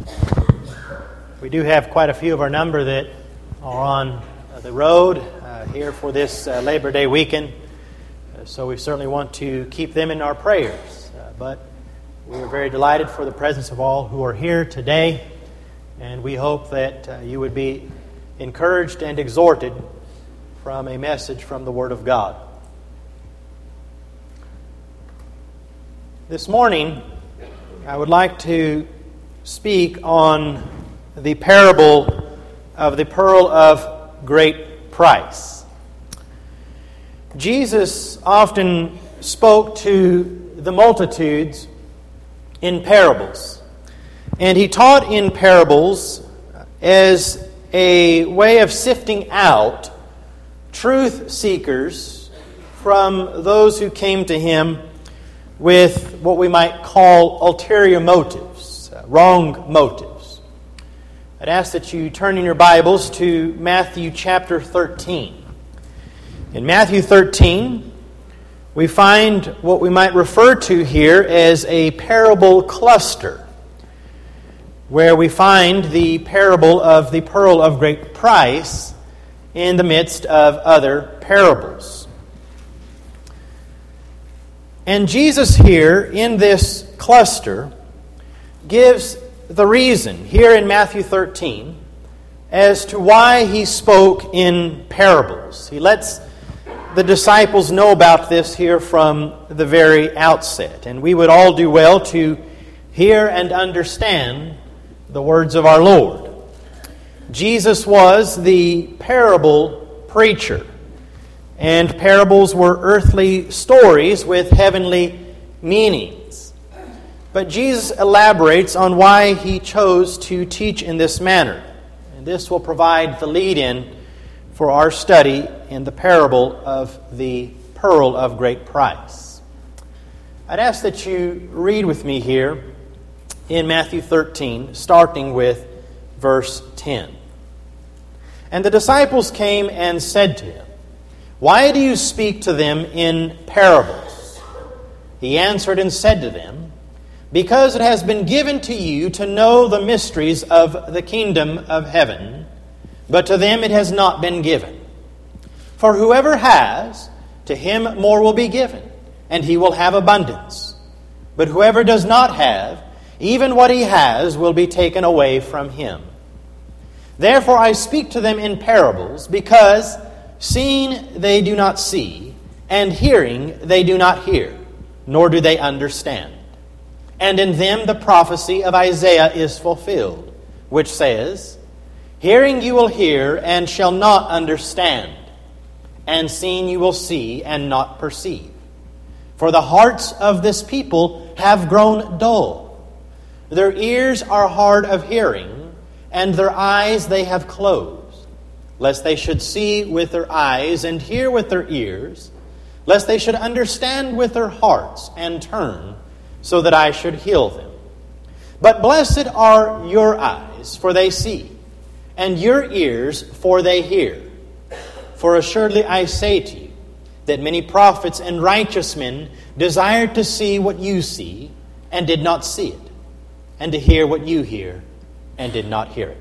We do have quite a few of our number that are on the road here for this Labor Day weekend, so we certainly want to keep them in our prayers. But we are very delighted for the presence of all who are here today, and we hope that you would be encouraged and exhorted from a message from the Word of God. This morning, I would like to speak on the parable of the pearl of great price. Jesus often spoke to the multitudes in parables, and he taught in parables as a way of sifting out truth seekers from those who came to him with what we might call ulterior motives, wrong motives. I'd ask that you turn in your Bibles to Matthew chapter 13. In Matthew 13, we find what we might refer to here as a parable cluster, where we find the parable of the pearl of great price in the midst of other parables. And Jesus here, in this cluster, gives the reason, here in Matthew 13, as to why he spoke in parables. He lets the disciples know about this here from the very outset. And we would all do well to hear and understand the words of our Lord. Jesus was the parable preacher. And parables were earthly stories with heavenly meanings. But Jesus elaborates on why he chose to teach in this manner. And this will provide the lead-in for our study in the parable of the pearl of great price. I'd ask that you read with me here in Matthew 13, starting with verse 10. And the disciples came and said to him, "Why do you speak to them in parables?" He answered and said to them, "Because it has been given to you to know the mysteries of the kingdom of heaven, but to them it has not been given. For whoever has, to him more will be given, and he will have abundance. But whoever does not have, even what he has will be taken away from him. Therefore I speak to them in parables, because seeing they do not see, and hearing they do not hear, nor do they understand. And in them the prophecy of Isaiah is fulfilled, which says, Hearing you will hear, and shall not understand, and seeing you will see, and not perceive. For the hearts of this people have grown dull. Their ears are hard of hearing, and their eyes they have closed, lest they should see with their eyes and hear with their ears, lest they should understand with their hearts and turn, so that I should heal them. But blessed are your eyes, for they see, and your ears, for they hear. For assuredly I say to you, that many prophets and righteous men desired to see what you see, and did not see it, and to hear what you hear, and did not hear it.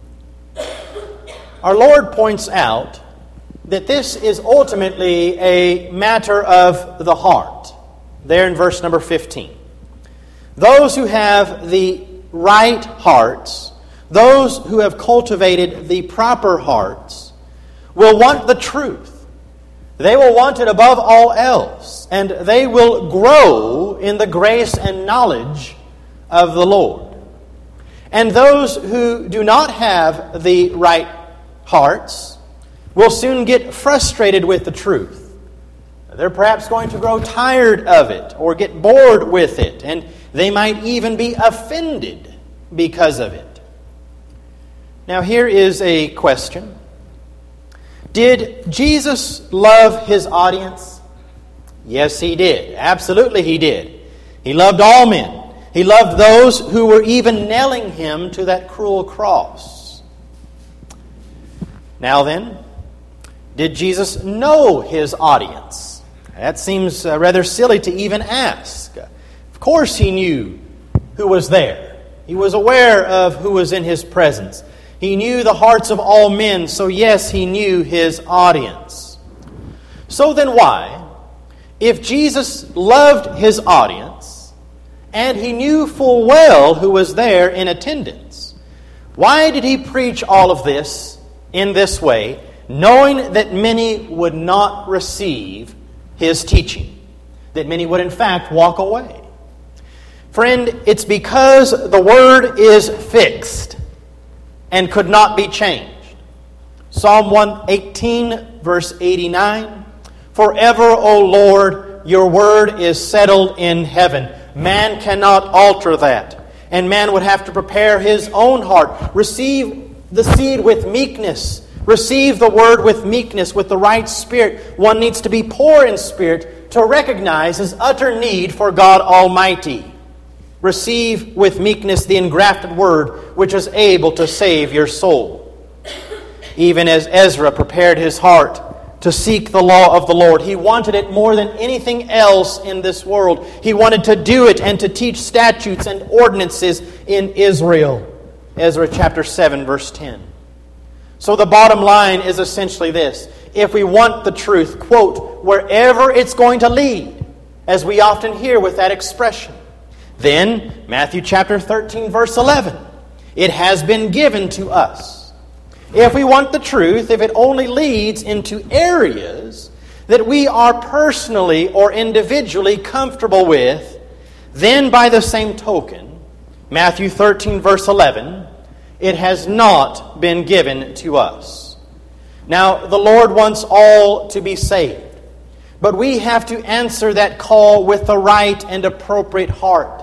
Our Lord points out that this is ultimately a matter of the heart. There in verse number 15. Those who have the right hearts, those who have cultivated the proper hearts, will want the truth. They will want it above all else, and they will grow in the grace and knowledge of the Lord. And those who do not have the right hearts will soon get frustrated with the truth. They're perhaps going to grow tired of it or get bored with it, and they might even be offended because of it. Now here is a question. Did Jesus love his audience? Yes, he did. Absolutely he did. He loved all men. He loved those who were even nailing him to that cruel cross. Now then, did Jesus know his audience? That seems rather silly to even ask. Of course he knew who was there. He was aware of who was in his presence. He knew the hearts of all men, so yes, he knew his audience. So then why, if Jesus loved his audience, and he knew full well who was there in attendance, why did he preach all of this in this way, knowing that many would not receive his teaching, that many would in fact walk away? Friend, it's because the Word is fixed and could not be changed. Psalm 118, verse 89, "Forever, O Lord, your word is settled in heaven." Man cannot alter that. And man would have to prepare his own heart. Receive the seed with meekness. Receive the word with meekness, with the right spirit. One needs to be poor in spirit to recognize his utter need for God Almighty. Receive with meekness the engrafted word, which is able to save your soul. Even as Ezra prepared his heart to seek the law of the Lord, he wanted it more than anything else in this world. He wanted to do it and to teach statutes and ordinances in Israel. Ezra chapter 7, verse 10. So the bottom line is essentially this. If we want the truth, quote, wherever it's going to lead, as we often hear with that expression, then Matthew chapter 13, verse 11, it has been given to us. If we want the truth, if it only leads into areas that we are personally or individually comfortable with, then by the same token, Matthew 13, verse 11, it has not been given to us. Now, the Lord wants all to be saved, but we have to answer that call with the right and appropriate heart.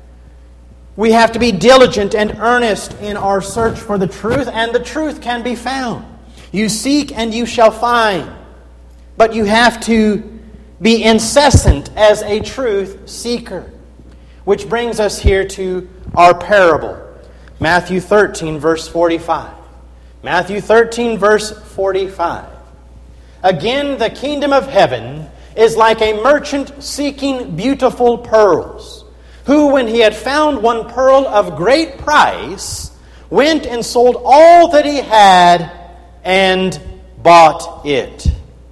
We have to be diligent and earnest in our search for the truth, and the truth can be found. You seek and you shall find. But you have to be incessant as a truth seeker. Which brings us here to our parable. Matthew 13, verse 45. Matthew 13, verse 45. "Again, the kingdom of heaven is like a merchant seeking beautiful pearls, who, when he had found one pearl of great price, went and sold all that he had and bought it."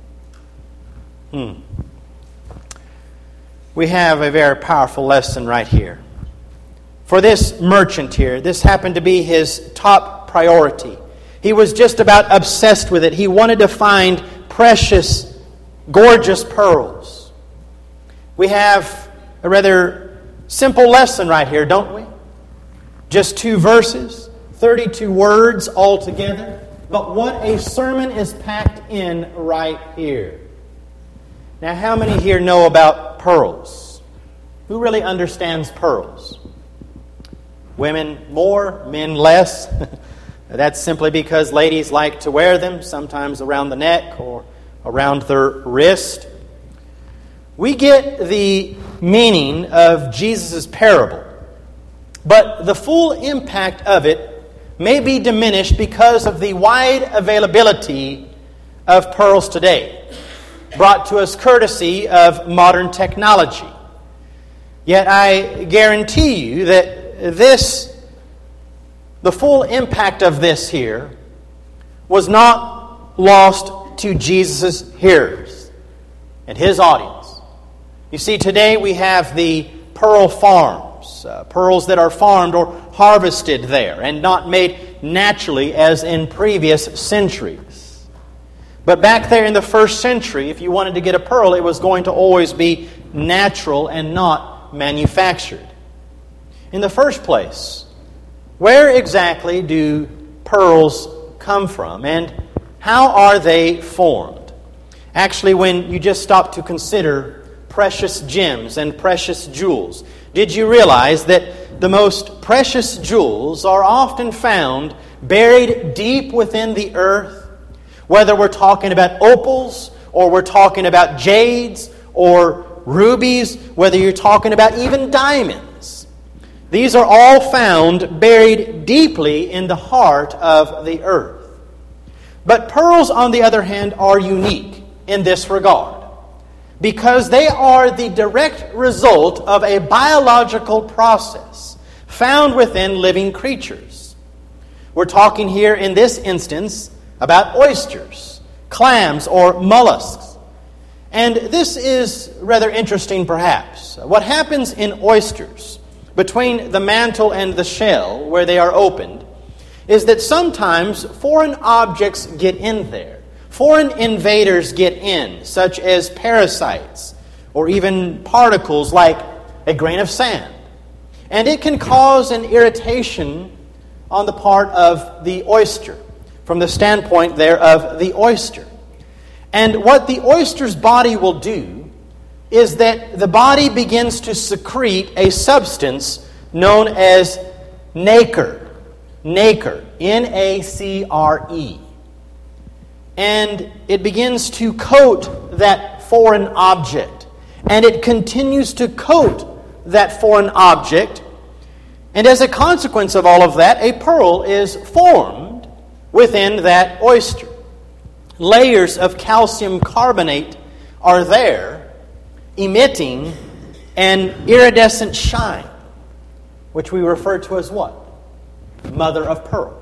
We have a very powerful lesson right here. For this merchant here, this happened to be his top priority. He was just about obsessed with it. He wanted to find precious, gorgeous pearls. We have a rather simple lesson right here, don't we? Just 2 verses, 32 words altogether. But what a sermon is packed in right here. Now, how many here know about pearls? Who really understands pearls? Women more, men less. That's simply because ladies like to wear them, sometimes around the neck or around their wrist. We get the meaning of Jesus' parable, but the full impact of it may be diminished because of the wide availability of pearls today, brought to us courtesy of modern technology. Yet I guarantee you that the full impact of this here was not lost to Jesus' hearers and his audience. You see, today we have the pearl farms, pearls that are farmed or harvested there and not made naturally as in previous centuries. But back there in the first century, if you wanted to get a pearl, it was going to always be natural and not manufactured. In the first place, where exactly do pearls come from, and how are they formed? Actually, when you just stop to consider precious gems and precious jewels, did you realize that the most precious jewels are often found buried deep within the earth? Whether we're talking about opals, or we're talking about jades, or rubies, whether you're talking about even diamonds. These are all found buried deeply in the heart of the earth. But pearls, on the other hand, are unique in this regard, because they are the direct result of a biological process found within living creatures. We're talking here in this instance about oysters, clams, or mollusks. And this is rather interesting perhaps. What happens in oysters, between the mantle and the shell where they are opened, is that sometimes foreign objects get in there. Foreign invaders get in, such as parasites or even particles like a grain of sand. And it can cause an irritation on the part of the oyster, from the standpoint there of the oyster. And what the oyster's body will do is that the body begins to secrete a substance known as nacre. Nacre, N-A-C-R-E. And it begins to coat that foreign object. And it continues to coat that foreign object. And as a consequence of all of that, a pearl is formed within that oyster. Layers of calcium carbonate are there, emitting an iridescent shine, which we refer to as what? Mother of pearl.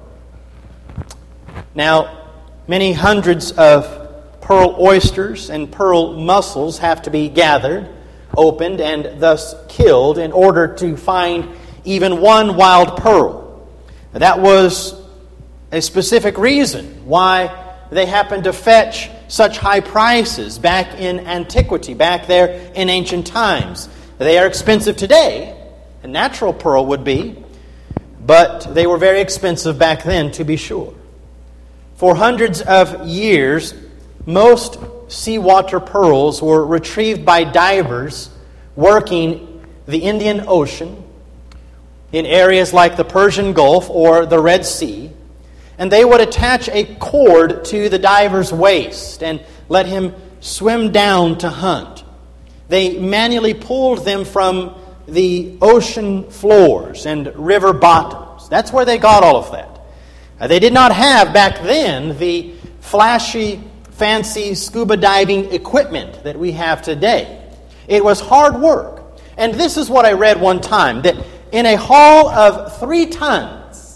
Now, many hundreds of pearl oysters and pearl mussels have to be gathered, opened, and thus killed in order to find even one wild pearl. That was a specific reason why they happened to fetch such high prices back in antiquity, back there in ancient times. They are expensive today. A natural pearl would be, but they were very expensive back then, to be sure. For hundreds of years, most seawater pearls were retrieved by divers working the Indian Ocean in areas like the Persian Gulf or the Red Sea. And they would attach a cord to the diver's waist and let him swim down to hunt. They manually pulled them from the ocean floors and river bottoms. That's where they got all of that. They did not have back then the flashy, fancy scuba diving equipment that we have today. It was hard work. And this is what I read one time, that in a haul of 3 tons,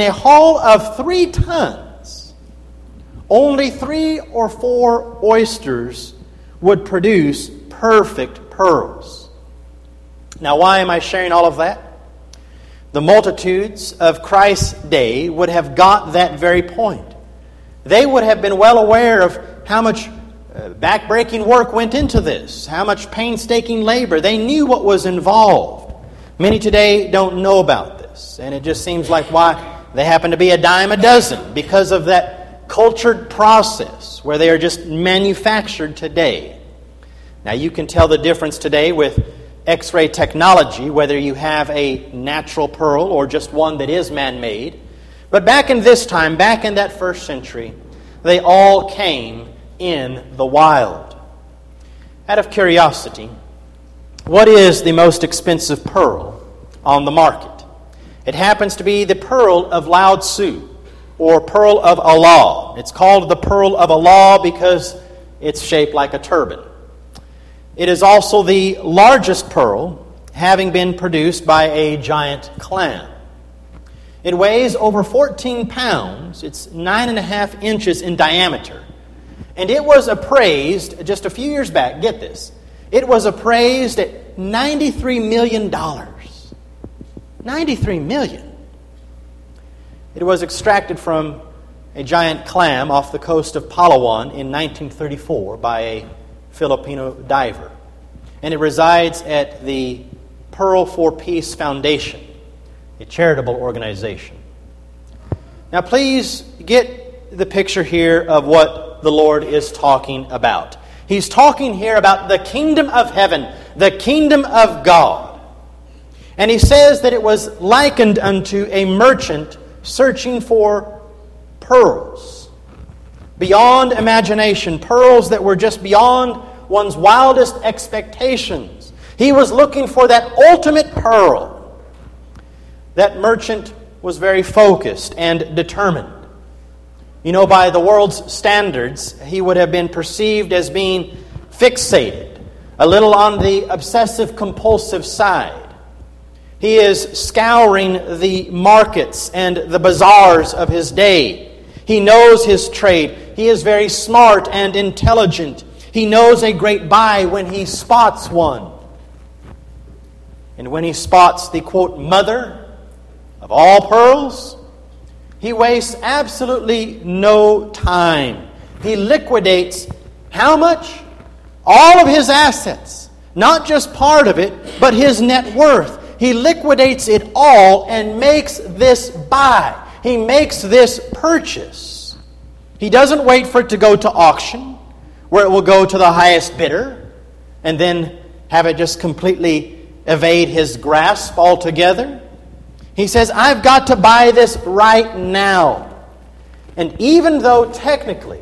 only 3 or 4 oysters would produce perfect pearls. Now, why am I sharing all of that? The multitudes of Christ's day would have got that very point. They would have been well aware of how much backbreaking work went into this, how much painstaking labor. They knew what was involved. Many today don't know about this, and it just seems like why they happen to be a dime a dozen because of that cultured process where they are just manufactured today. Now, you can tell the difference today with X-ray technology, whether you have a natural pearl or just one that is man-made. But back in this time, back in that first century, they all came in the wild. Out of curiosity, what is the most expensive pearl on the market? It happens to be the pearl of Lao Tzu, or pearl of Allah. It's called the pearl of Allah because it's shaped like a turban. It is also the largest pearl, having been produced by a giant clam. It weighs over 14 pounds. It's 9.5 inches in diameter. And it was appraised just a few years back, get this, it was appraised at $93 million. $93 million. It was extracted from a giant clam off the coast of Palawan in 1934 by a Filipino diver. And it resides at the Pearl for Peace Foundation, a charitable organization. Now please get the picture here of what the Lord is talking about. He's talking here about the kingdom of heaven, the kingdom of God. And he says that it was likened unto a merchant searching for pearls. Beyond imagination, pearls that were just beyond one's wildest expectations. He was looking for that ultimate pearl. That merchant was very focused and determined. You know, by the world's standards, he would have been perceived as being fixated, a little on the obsessive-compulsive side. He is scouring the markets and the bazaars of his day. He knows his trade. He is very smart and intelligent. He knows a great buy when he spots one. And when he spots the, quote, mother of all pearls, he wastes absolutely no time. He liquidates how much? All of his assets. Not just part of it, but his net worth. He liquidates it all and makes this buy. He makes this purchase. He doesn't wait for it to go to auction, where it will go to the highest bidder, and then have it just completely evade his grasp altogether. He says, I've got to buy this right now. And even though technically,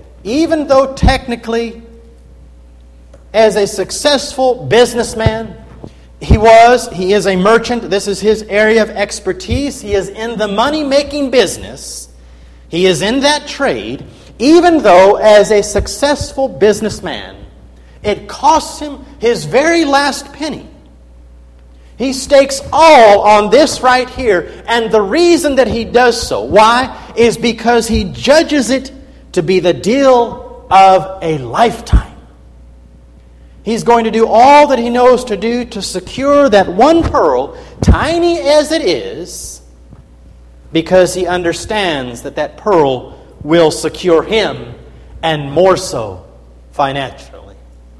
as a successful businessman, he is a merchant. This is his area of expertise. He is in the money-making business. He is in that trade. Even though, as a successful businessman, it costs him his very last penny. He stakes all on this right here. And the reason that he does so, why? Is because he judges it to be the deal of a lifetime. He's going to do all that he knows to do to secure that one pearl, tiny as it is, because he understands that that pearl will secure him, and more so financially.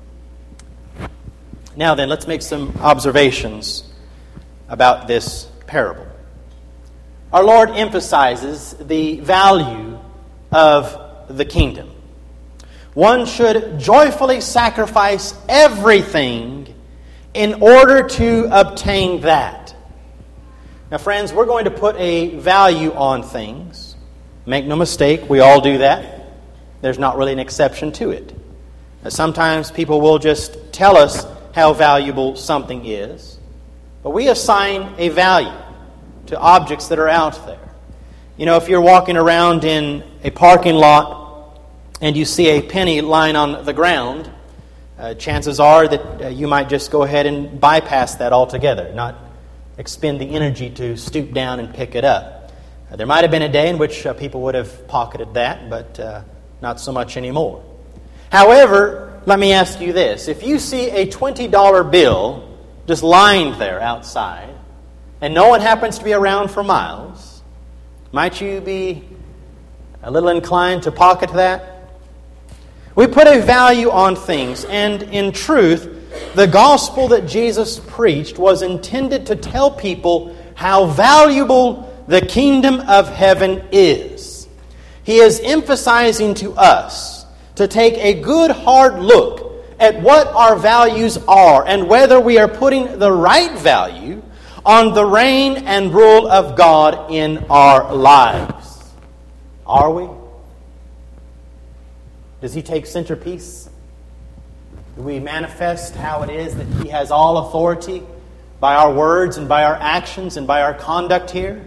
Now then, let's make some observations about this parable. Our Lord emphasizes the value of the kingdom. One should joyfully sacrifice everything in order to obtain that. Now, friends, we're going to put a value on things. Make no mistake, we all do that. There's not really an exception to it. Sometimes people will just tell us how valuable something is, but we assign a value to objects that are out there. You know, if you're walking around in a parking lot and you see a penny lying on the ground, chances are that you might just go ahead and bypass that altogether, not expend the energy to stoop down and pick it up. There might have been a day in which people would have pocketed that, but not so much anymore. However, let me ask you this. If you see a $20 bill just lying there outside, and no one happens to be around for miles, might you be a little inclined to pocket that? We put a value on things, and in truth, the gospel that Jesus preached was intended to tell people how valuable the kingdom of heaven is. He is emphasizing to us to take a good hard look at what our values are and whether we are putting the right value on the reign and rule of God in our lives. Are we? Does He take centerpiece? Do we manifest how it is that He has all authority by our words and by our actions and by our conduct here?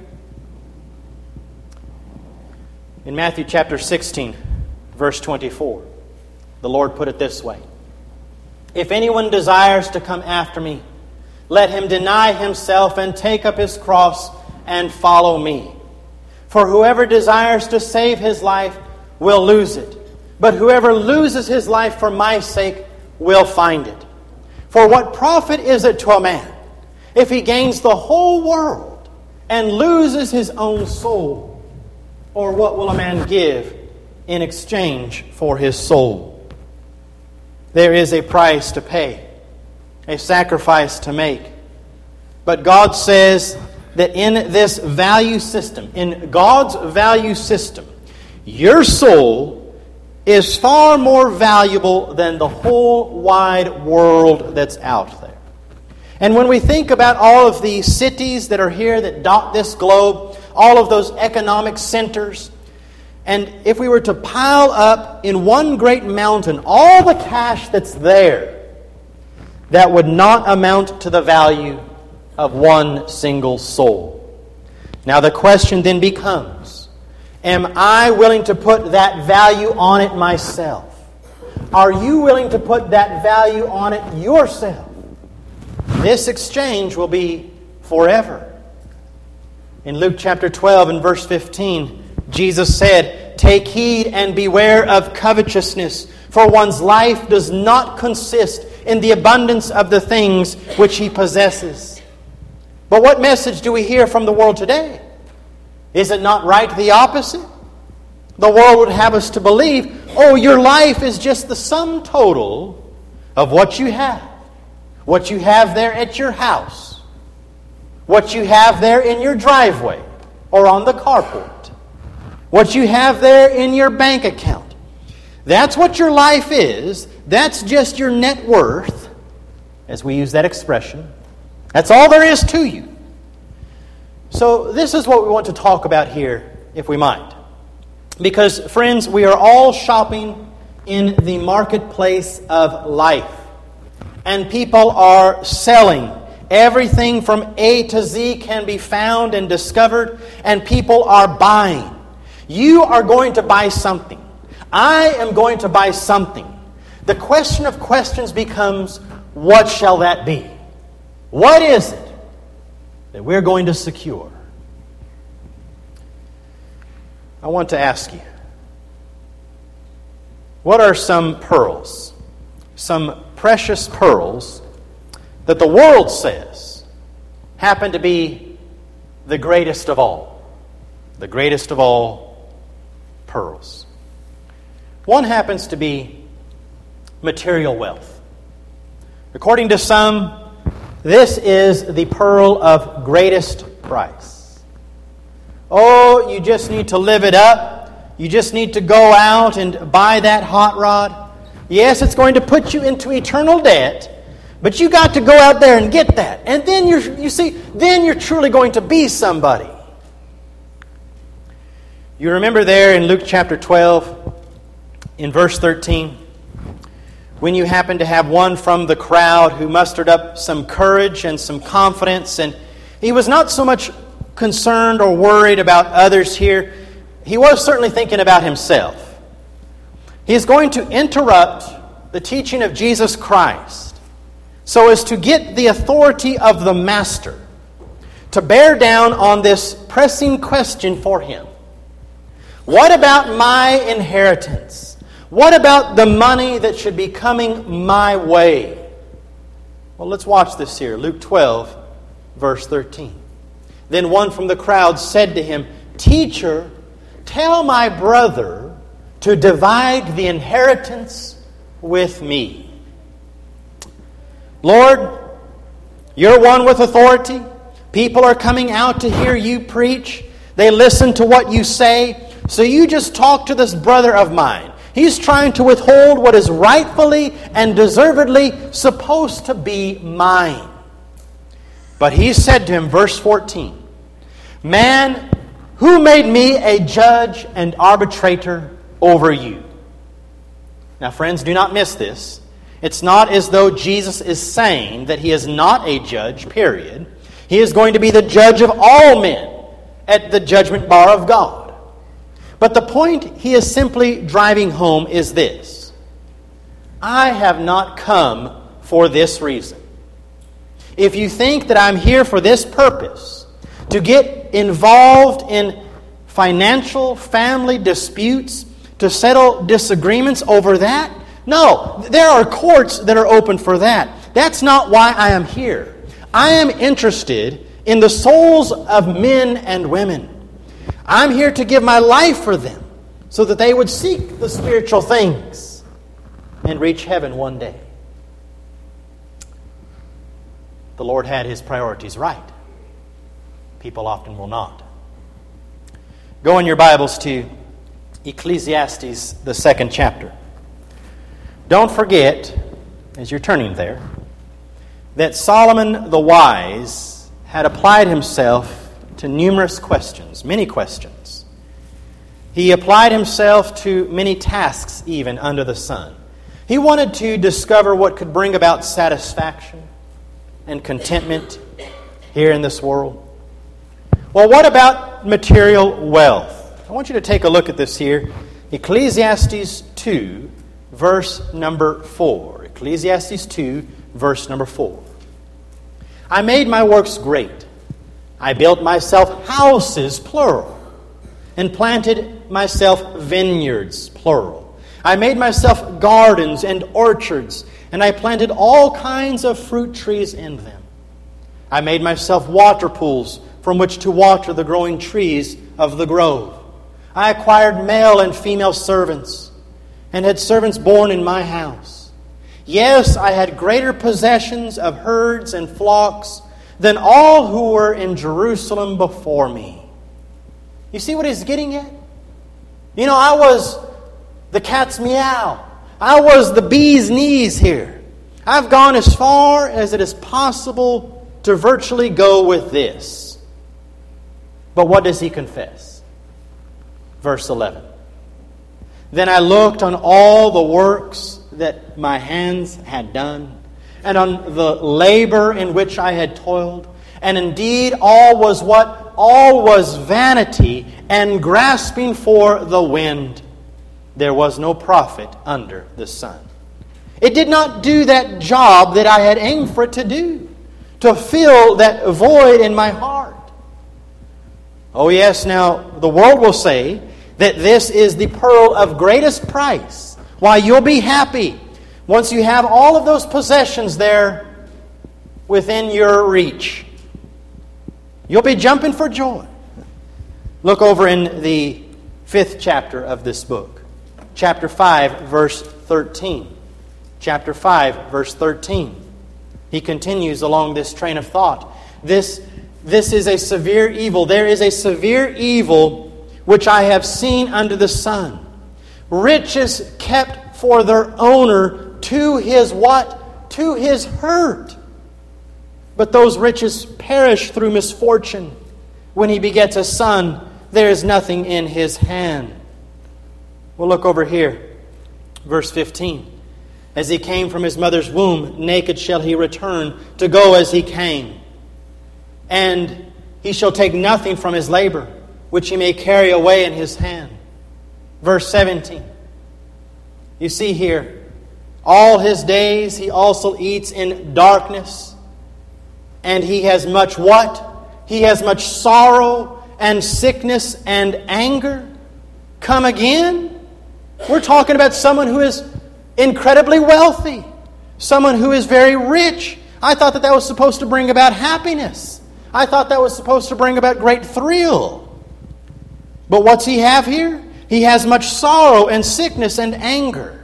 In Matthew chapter 16, verse 24, the Lord put it this way: If anyone desires to come after me, let him deny himself and take up his cross and follow me. For whoever desires to save his life will lose it. But whoever loses his life for my sake will find it. For what profit is it to a man if he gains the whole world and loses his own soul? Or what will a man give in exchange for his soul? There is a price to pay, a sacrifice to make. But God says that in this value system, in God's value system, your soul is far more valuable than the whole wide world that's out there. And when we think about all of the cities that are here that dot this globe, all of those economic centers, and if we were to pile up in one great mountain all the cash that's there, that would not amount to the value of one single soul. Now the question then becomes, am I willing to put that value on it myself? Are you willing to put that value on it yourself? This exchange will be forever. In Luke chapter 12 and verse 15, Jesus said, "Take heed and beware of covetousness, for one's life does not consist in the abundance of the things which he possesses." But what message do we hear from the world today? Is it not right the opposite? The world would have us to believe, oh, your life is just the sum total of what you have. What you have there at your house. What you have there in your driveway or on the carport. What you have there in your bank account. That's what your life is. That's just your net worth, as we use that expression. That's all there is to you. So this is what we want to talk about here, if we might. Because, friends, we are all shopping in the marketplace of life. And people are selling. Everything from A to Z can be found and discovered, and people are buying. You are going to buy something. I am going to buy something. The question of questions becomes, what shall that be? What is it that we're going to secure? I want to ask you, what are some pearls, some precious pearls that the world says happen to be the greatest of all? The greatest of all pearls. One happens to be material wealth. According to some, this is the pearl of greatest price. Oh, you just need to live it up. You just need to go out and buy that hot rod. Yes, it's going to put you into eternal debt, but you got to go out there and get that. And then then you're truly going to be somebody. You remember there in Luke chapter 12, in verse 13, when you happened to have one from the crowd who mustered up some courage and some confidence, and he was not so much concerned or worried about others here. He was certainly thinking about himself. He is going to interrupt the teaching of Jesus Christ so as to get the authority of the Master to bear down on this pressing question for him. What about my inheritance? What about the money that should be coming my way? Well, let's watch this here. Luke 12, verse 13. Then one from the crowd said to him, "Teacher, tell my brother to divide the inheritance with me." Lord, you're one with authority. People are coming out to hear you preach. They listen to what you say. So you just talk to this brother of mine. He's trying to withhold what is rightfully and deservedly supposed to be mine. But he said to him, verse 14, "Man, who made me a judge and arbitrator over you?" Now, friends, do not miss this. It's not as though Jesus is saying that he is not a judge, period. He is going to be the judge of all men at the judgment bar of God. But the point he is simply driving home is this: I have not come for this reason. If you think that I'm here for this purpose, to get involved in financial, family disputes, to settle disagreements over that, no, there are courts that are open for that. That's not why I am here. I am interested in the souls of men and women. I'm here to give my life for them so that they would seek the spiritual things and reach heaven one day. The Lord had his priorities right. People often will not. Go in your Bibles to Ecclesiastes, the 2nd chapter. Don't forget, as you're turning there, that Solomon the wise had applied himself to numerous questions, many questions. He applied himself to many tasks even under the sun. He wanted to discover what could bring about satisfaction and contentment here in this world. Well, what about material wealth? I want you to take a look at this here. Ecclesiastes 2, verse number 4. Ecclesiastes 2, verse number 4. "I made my works great. I built myself houses, plural, and planted myself vineyards, plural. I made myself gardens and orchards, and I planted all kinds of fruit trees in them. I made myself water pools from which to water the growing trees of the grove. I acquired male and female servants, and had servants born in my house. Yes, I had greater possessions of herds and flocks than all who were in Jerusalem before me. You see what he's getting at? You know, I was the cat's meow. I was the bee's knees here. I've gone as far as it is possible to virtually go with this. But what does he confess? Verse 11. Then I looked on all the works that my hands had done, and on the labor in which I had toiled. And indeed all was what? All was vanity and grasping for the wind. There was no profit under the sun. It did not do that job that I had aimed for it to do, to fill that void in my heart. Oh yes, now the world will say that this is the pearl of greatest price. Why, you'll be happy once you have all of those possessions there within your reach. You'll be jumping for joy. Look over in the 5th chapter of this book. Chapter 5, verse 13. Chapter 5, verse 13. He continues along this train of thought. This is a severe evil. There is a severe evil which I have seen under the sun. Riches kept for their owner to his what? To his hurt. But those riches perish through misfortune. When he begets a son, there is nothing in his hand. We'll look over here. Verse 15. As he came from his mother's womb, naked shall he return to go as he came. And he shall take nothing from his labor, which he may carry away in his hand. Verse 17. You see here, all his days he also eats in darkness, and he has much what? He has much sorrow and sickness and anger. Come again? We're talking about someone who is incredibly wealthy, someone who is very rich. I thought that was supposed to bring about happiness. I thought that was supposed to bring about great thrill. But what's he have here? He has much sorrow and sickness and anger.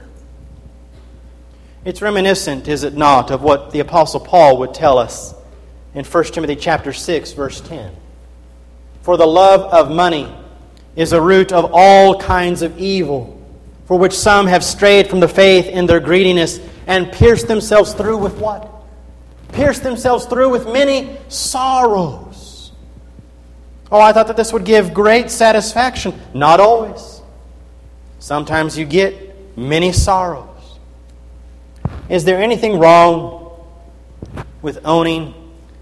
It's reminiscent, is it not, of what the Apostle Paul would tell us in 1 Timothy chapter 6, verse 10. For the love of money is a root of all kinds of evil, for which some have strayed from the faith in their greediness and pierced themselves through with what? Pierced themselves through with many sorrows. Oh, I thought that this would give great satisfaction. Not always. Sometimes you get many sorrows. Is there anything wrong with owning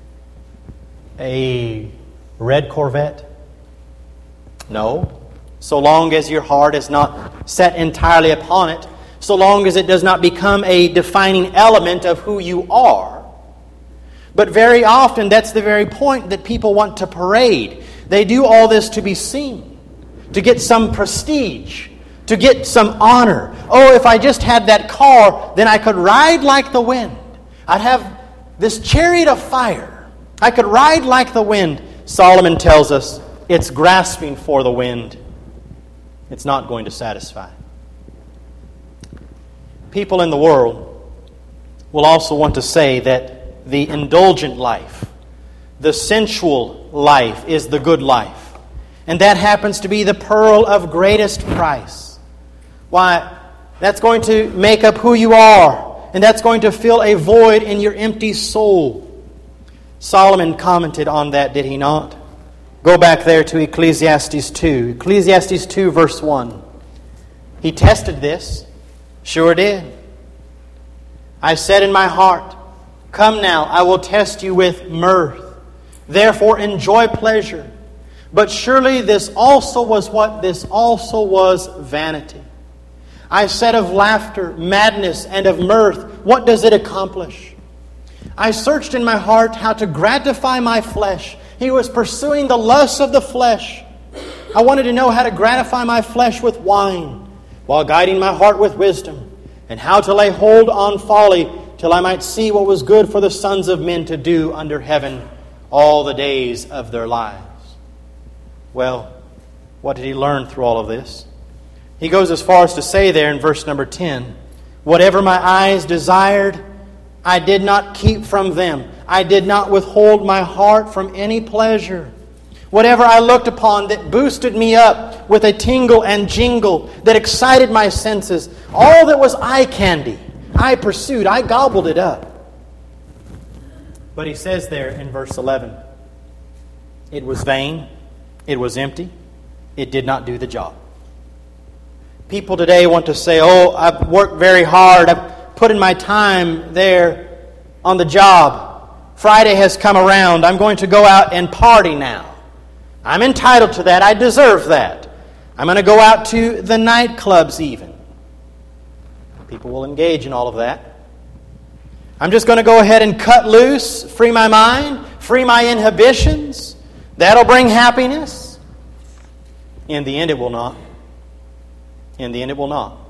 a red Corvette? No. So long as your heart is not set entirely upon it, so long as it does not become a defining element of who you are. But very often that's the very point that people want to parade. They do all this to be seen, to get some prestige, to get some honor. Oh, if I just had that car, then I could ride like the wind. I'd have this chariot of fire. I could ride like the wind. Solomon tells us it's grasping for the wind. It's not going to satisfy. People in the world will also want to say that the indulgent life, the sensual life, is the good life. And that happens to be the pearl of greatest price. Why, that's going to make up who you are. And that's going to fill a void in your empty soul. Solomon commented on that, did he not? Go back there to Ecclesiastes 2. Ecclesiastes 2, verse 1. He tested this. Sure did. I said in my heart, come now, I will test you with mirth. Therefore enjoy pleasure. But surely this also was what? This also was vanity. I said of laughter, madness, and of mirth, what does it accomplish? I searched in my heart how to gratify my flesh, He was pursuing the lusts of the flesh. I wanted to know how to gratify my flesh with wine, while guiding my heart with wisdom, and how to lay hold on folly, till I might see what was good for the sons of men to do under heaven all the days of their lives. Well, what did he learn through all of this? He goes as far as to say there in verse number 10, whatever my eyes desired, I did not keep from them. I did not withhold my heart from any pleasure. Whatever I looked upon that boosted me up with a tingle and jingle, that excited my senses, all that was eye candy, I pursued, I gobbled it up. But he says there in verse 11, it was vain, it was empty, it did not do the job. People today want to say, oh, I've worked very hard, I've put in my time there on the job. Friday has come around, I'm going to go out and party now. I'm entitled to that. I deserve that. I'm going to go out to the nightclubs even. People will engage in all of that. I'm just going to go ahead and cut loose, free my mind, free my inhibitions. That'll bring happiness. In the end, it will not. In the end, it will not.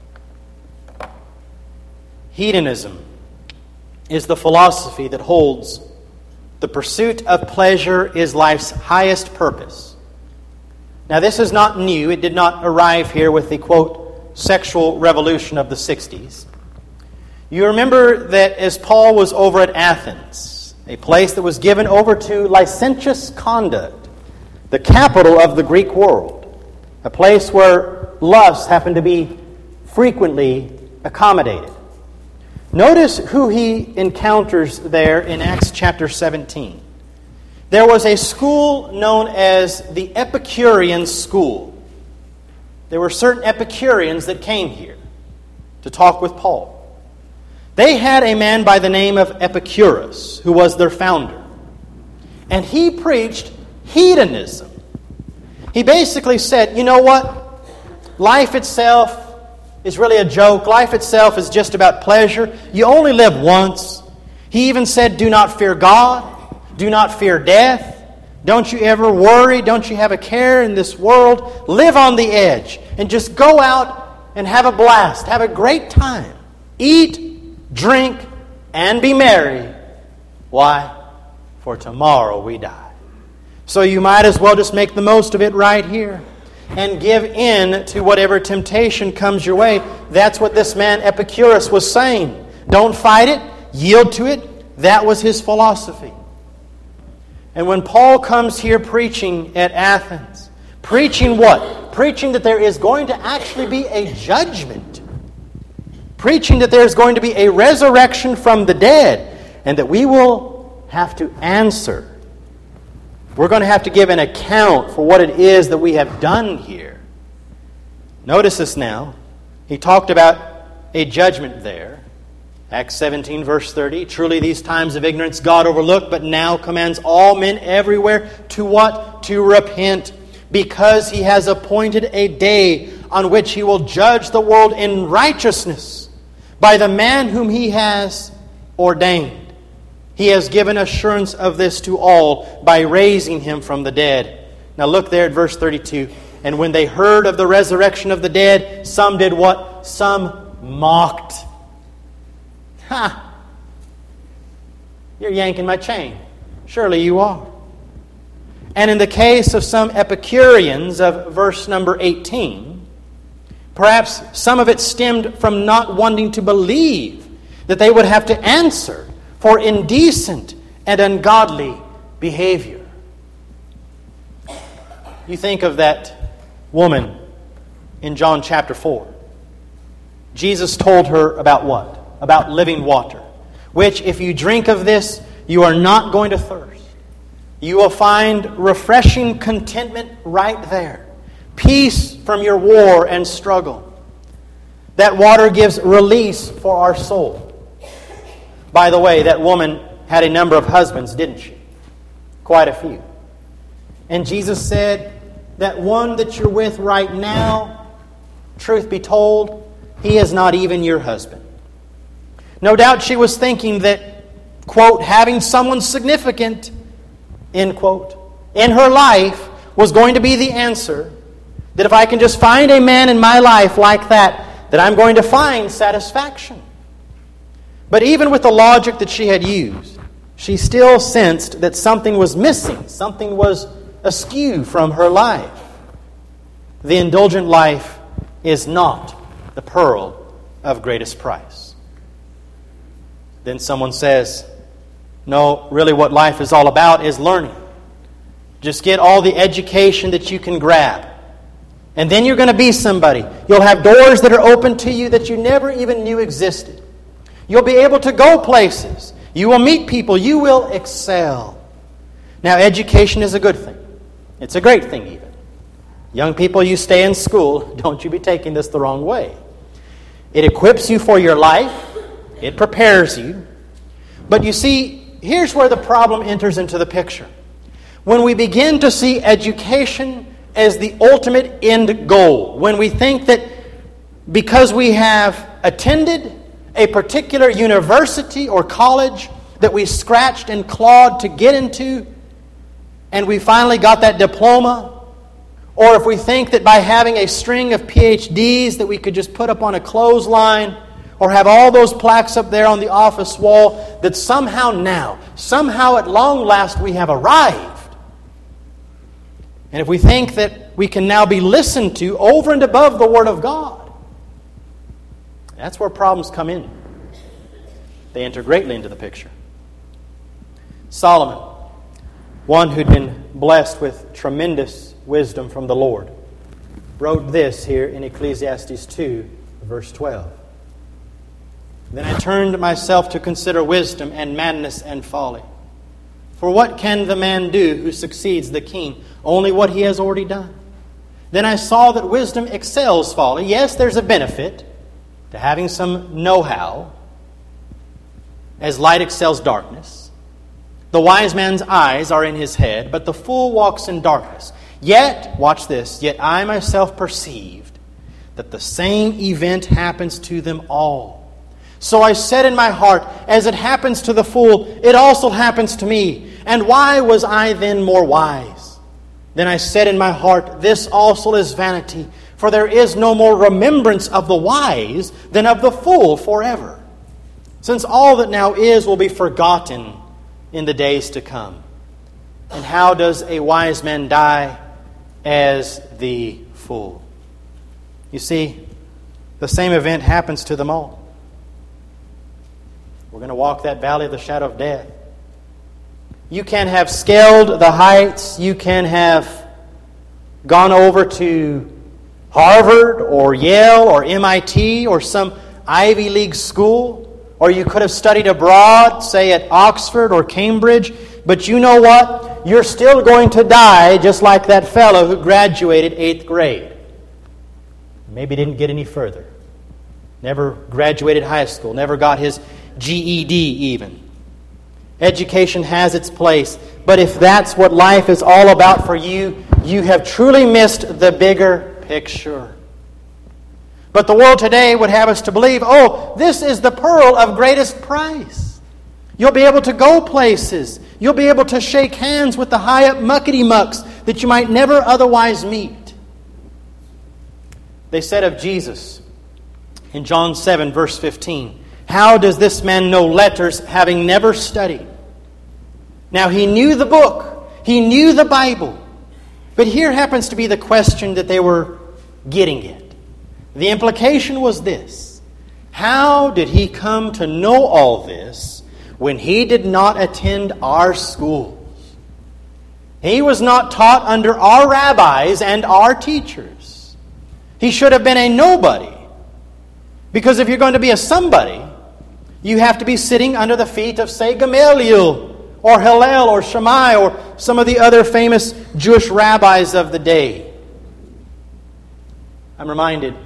Hedonism is the philosophy that holds the pursuit of pleasure is life's highest purpose. Now, this is not new. It did not arrive here with the, quote, sexual revolution of the 60s. You remember that as Paul was over at Athens, a place that was given over to licentious conduct, the capital of the Greek world, a place where lust happened to be frequently accommodated. Notice who he encounters there in Acts chapter 17. There was a school known as the Epicurean school. There were certain Epicureans that came here to talk with Paul. They had a man by the name of Epicurus, who was their founder. And he preached hedonism. He basically said, you know what? Life itself is really a joke. Life itself is just about pleasure. You only live once. He even said, do not fear God. Do not fear death. Don't you ever worry. Don't you have a care in this world. Live on the edge and just go out and have a blast. Have a great time. Eat, drink, and be merry. Why? For tomorrow we die. So you might as well just make the most of it right here and give in to whatever temptation comes your way. That's what this man Epicurus was saying. Don't fight it. Yield to it. That was his philosophy. And when Paul comes here preaching at Athens, preaching what? Preaching that there is going to actually be a judgment. Preaching that there is going to be a resurrection from the dead, and that we will have to answer. We're going to have to give an account for what it is that we have done here. Notice this now. He talked about a judgment there. Acts 17, verse 30. Truly these times of ignorance God overlooked, but now commands all men everywhere to what? To repent, because He has appointed a day on which He will judge the world in righteousness by the man whom He has ordained. He has given assurance of this to all by raising Him from the dead. Now look there at verse 32. And when they heard of the resurrection of the dead, some did what? Some mocked. Ha! You're yanking my chain. Surely you are. And in the case of some Epicureans of verse number 18, perhaps some of it stemmed from not wanting to believe that they would have to answer for indecent and ungodly behavior. You think of that woman in John chapter 4. Jesus told her about what? About living water, which if you drink of this, you are not going to thirst. You will find refreshing contentment right there. Peace from your war and struggle. That water gives release for our soul. By the way, that woman had a number of husbands, didn't she? Quite a few. And Jesus said, that one that you're with right now, truth be told, he is not even your husband. No doubt she was thinking that, quote, having someone significant end quote, in her life was going to be the answer. That if I can just find a man in my life like that I'm going to find satisfaction. But even with the logic that she had used, she still sensed that something was missing. Something was askew from her life. The indulgent life is not the pearl of greatest price. Then someone says, no, really what life is all about is learning. Just get all the education that you can grab. And then you're going to be somebody. You'll have doors that are open to you that you never even knew existed. You'll be able to go places. You will meet people. You will excel. Now, education is a good thing. It's a great thing even. Young people, you stay in school. Don't you be taking this the wrong way. It equips you for your life. It prepares you. But you see, here's where the problem enters into the picture. When we begin to see education as the ultimate end goal, when we think that because we have attended a particular university or college that we scratched and clawed to get into, and we finally got that diploma, or if we think that by having a string of PhDs that we could just put up on a clothesline, or have all those plaques up there on the office wall, that somehow at long last we have arrived. And if we think that we can now be listened to over and above the Word of God, that's where problems come in. They enter greatly into the picture. Solomon, one who'd been blessed with tremendous wisdom from the Lord, wrote this here in Ecclesiastes 2, verse 12. Then I turned myself to consider wisdom and madness and folly. For what can the man do who succeeds the king? Only what he has already done. Then I saw that wisdom excels folly. Yes, there's a benefit to having some know-how, as light excels darkness. The wise man's eyes are in his head, but the fool walks in darkness. Yet, watch this, yet I myself perceived that the same event happens to them all. So I said in my heart, as it happens to the fool, it also happens to me. And why was I then more wise? Then I said in my heart, this also is vanity, for there is no more remembrance of the wise than of the fool forever. Since all that now is will be forgotten in the days to come. And how does a wise man die? As the fool. You see, the same event happens to them all. We're going to walk that valley of the shadow of death. You can have scaled the heights. You can have gone over to Harvard or Yale or MIT or some Ivy League school. Or you could have studied abroad, say at Oxford or Cambridge. But you know what? You're still going to die just like that fellow who graduated 8th grade. Maybe didn't get any further. Never graduated high school. Never got his GED even. Education has its place. But if that's what life is all about for you, you have truly missed the bigger picture. But the world today would have us to believe, this is the pearl of greatest price. You'll be able to go places. You'll be able to shake hands with the high-up muckety-mucks that you might never otherwise meet. They said of Jesus in John 7, verse 15, how does this man know letters, having never studied? Now, he knew the book. He knew the Bible. But here happens to be the question that they were getting at. The implication was this: how did he come to know all this when he did not attend our schools? He was not taught under our rabbis and our teachers. He should have been a nobody. Because if you're going to be a somebody, you have to be sitting under the feet of, say, Gamaliel or Hillel or Shammai or some of the other famous Jewish rabbis of the day. I'm reminded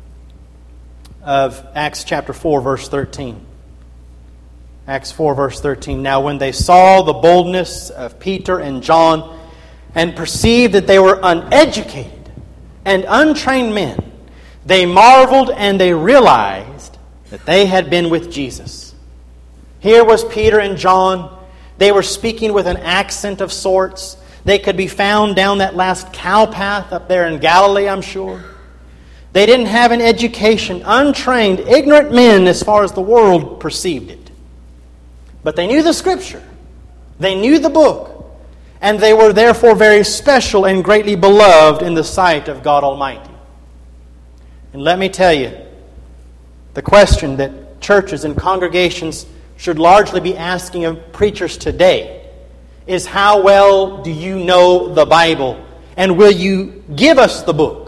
of Acts chapter 4, verse 13. Acts 4, verse 13. Now when they saw the boldness of Peter and John and perceived that they were uneducated and untrained men, they marveled and they realized that they had been with Jesus. Here was Peter and John. They were speaking with an accent of sorts. They could be found down that last cow path up there in Galilee, I'm sure. They didn't have an education, untrained, ignorant men as far as the world perceived it. But they knew the Scripture. They knew the book. And they were therefore very special and greatly beloved in the sight of God Almighty. And let me tell you, the question that churches and congregations should largely be asking of preachers today is, how well do you know the Bible? And will you give us the book?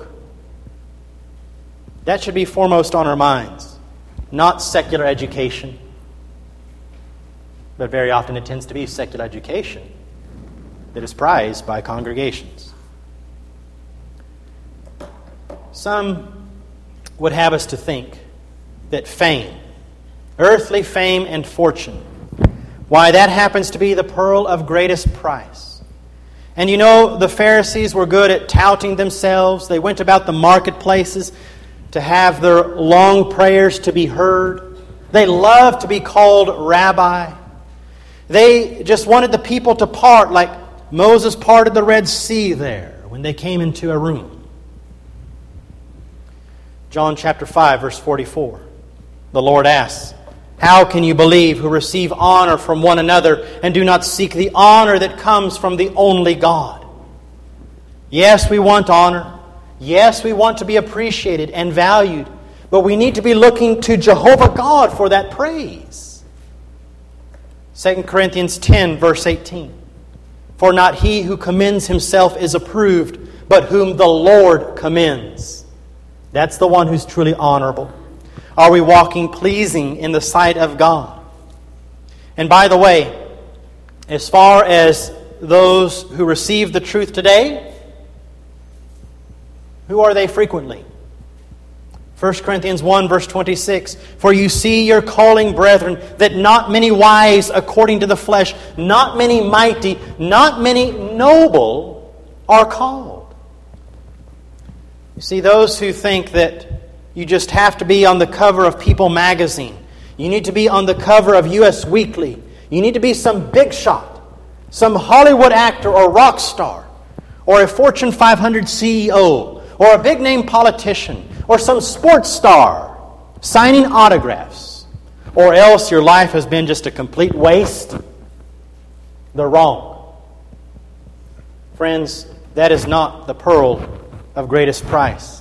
That should be foremost on our minds, not secular education. But very often it tends to be secular education that is prized by congregations. Some would have us to think that fame, earthly fame and fortune, why that happens to be the pearl of greatest price. And you know, the Pharisees were good at touting themselves. They went about the marketplaces to have their long prayers to be heard. They loved to be called rabbi. They just wanted the people to part like Moses parted the Red Sea there when they came into a room. John chapter 5, verse 44. The Lord asks, "How can you believe who receive honor from one another and do not seek the honor that comes from the only God?" Yes, we want honor. Yes, we want to be appreciated and valued. But we need to be looking to Jehovah God for that praise. 2 Corinthians 10, verse 18. "For not he who commends himself is approved, but whom the Lord commends." That's the one who's truly honorable. Are we walking pleasing in the sight of God? And by the way, as far as those who receive the truth today, who are they frequently? 1 Corinthians 1, verse 26. "For you see your calling, brethren, that not many wise according to the flesh, not many mighty, not many noble are called." You see, those who think that you just have to be on the cover of People magazine, you need to be on the cover of U.S. Weekly, you need to be some big shot, some Hollywood actor or rock star, or a Fortune 500 CEO, or a big-name politician, or some sports star signing autographs, or else your life has been just a complete waste, they're wrong. Friends, that is not the pearl of greatest price.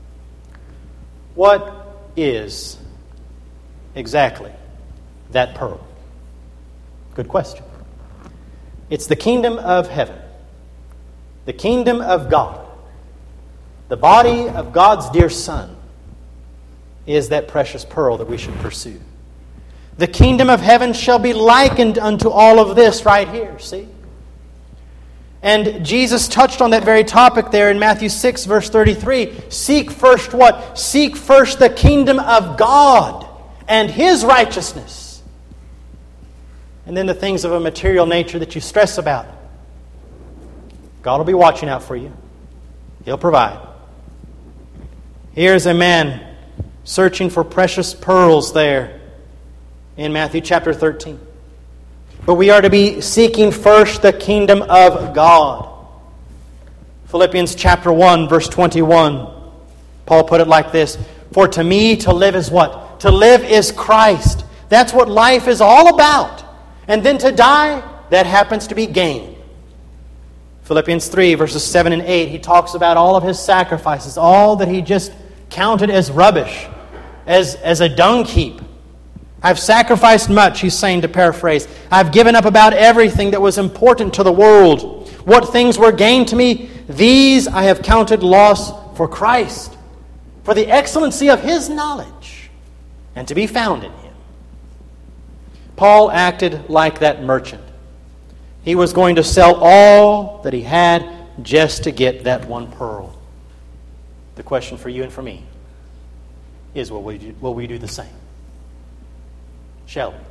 What is exactly that pearl? Good question. It's the kingdom of heaven, the kingdom of God. The body of God's dear Son is that precious pearl that we should pursue. The kingdom of heaven shall be likened unto all of this right here, see? And Jesus touched on that very topic there in Matthew 6, verse 33. Seek first what? Seek first the kingdom of God and His righteousness. And then the things of a material nature that you stress about, God will be watching out for you. He'll provide. Here's a man searching for precious pearls there in Matthew chapter 13. But we are to be seeking first the kingdom of God. Philippians chapter 1, verse 21. Paul put it like this: "For to me to live is what? To live is Christ." That's what life is all about. And then to die, that happens to be gain. Philippians 3, verses 7 and 8, he talks about all of his sacrifices, all that he just counted as rubbish, as a dung heap. I've sacrificed much, he's saying, to paraphrase. I've given up about everything that was important to the world. What things were gain to me, these I have counted loss for Christ, for the excellency of His knowledge, and to be found in Him. Paul acted like that merchant. He was going to sell all that he had just to get that one pearl. The question for you and for me is, will we do the same? Shall we?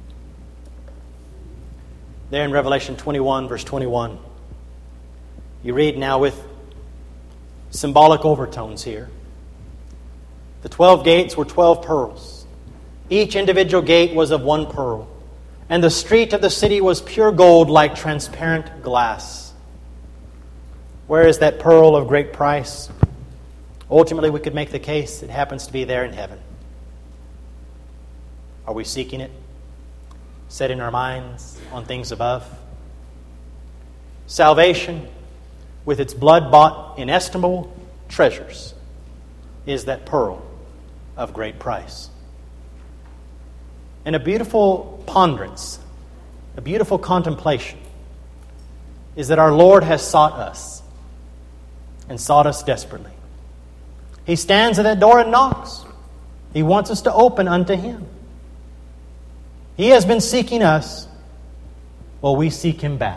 There in Revelation 21, verse 21, you read now with symbolic overtones here. The 12 gates were 12 pearls. Each individual gate was of one pearl. and the street of the city was pure gold like transparent glass. Where is that pearl of great price? Ultimately, we could make the case it happens to be there in heaven. Are we seeking it? Setting our minds on things above? Salvation, with its blood-bought, inestimable treasures, is that pearl of great price. And a beautiful ponderance, a beautiful contemplation, is that our Lord has sought us, and sought us desperately. He stands at that door and knocks. He wants us to open unto Him. He has been seeking us, while we seek Him back.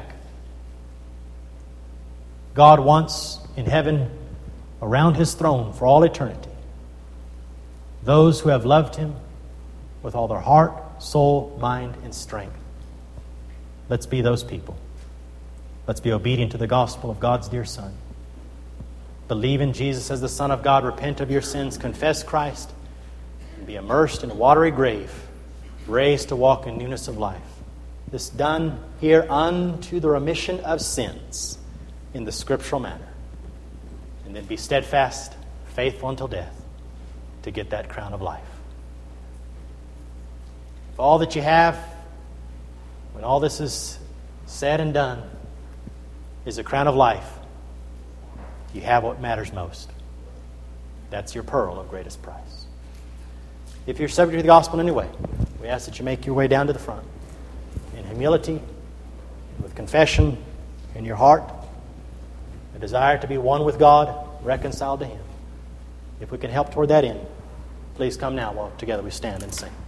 God wants in heaven, around His throne for all eternity, those who have loved Him with all their heart, soul, mind, and strength. Let's be those people. Let's be obedient to the gospel of God's dear Son. Believe in Jesus as the Son of God. Repent of your sins. Confess Christ. And be immersed in a watery grave, raised to walk in newness of life. This done here unto the remission of sins in the scriptural manner. And then be steadfast, faithful until death, to get that crown of life. If all that you have, when all this is said and done, is a crown of life, you have what matters most. That's your pearl of greatest price. If you're subject to the gospel in any way, we ask that you make your way down to the front in humility, with confession in your heart, a desire to be one with God, reconciled to Him. If we can help toward that end, please come now while together we stand and sing.